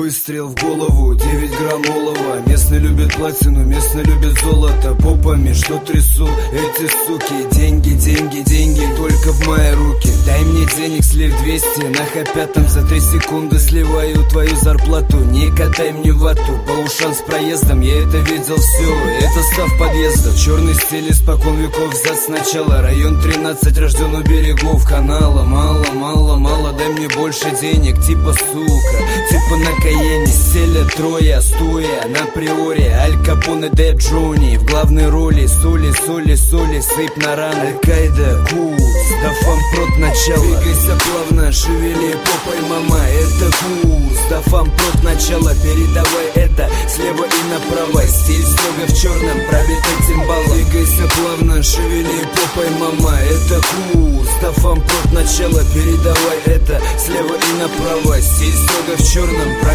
выстрел в голову, 9 грамм олова. Местный любит платину, местный любит золото. Попами, что трясу, эти суки. Деньги, деньги, деньги, только в мои руки. Дай мне денег, слив 200 на Х5. За 3 секунды сливаю твою зарплату. Не катай мне вату, по ушам с проездом. Я это видел все, это став подъезда. Черный стиль испокон веков, взят сначала. Район 13, рожден у берегов канала. Мало, мало, мало, дай мне больше денег. Типа сука, типа на Каене. Селя трое, стоя на приоре. Аль Капоне, Деп Джонни в главной роли. Соли, соли, соли, сыпь на раны. Аль-Каида, Куз, да фампрот начало. Двигайся плавно, шевели попой, мама. Это Куз, да фампрот начало. Передавай это слева и направо. Стиль строго в черном, пробитый цимбал. Двигайся плавно, шевели попой, мама. Это Куз, да фампрот начало. Передавай это слева и направо. Стиль строго в черном,